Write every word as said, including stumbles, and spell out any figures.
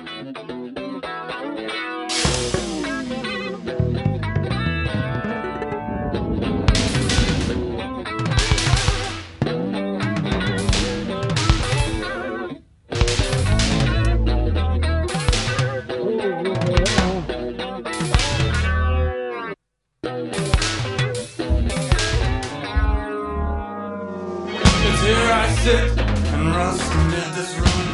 Here I sit and rust amid this room.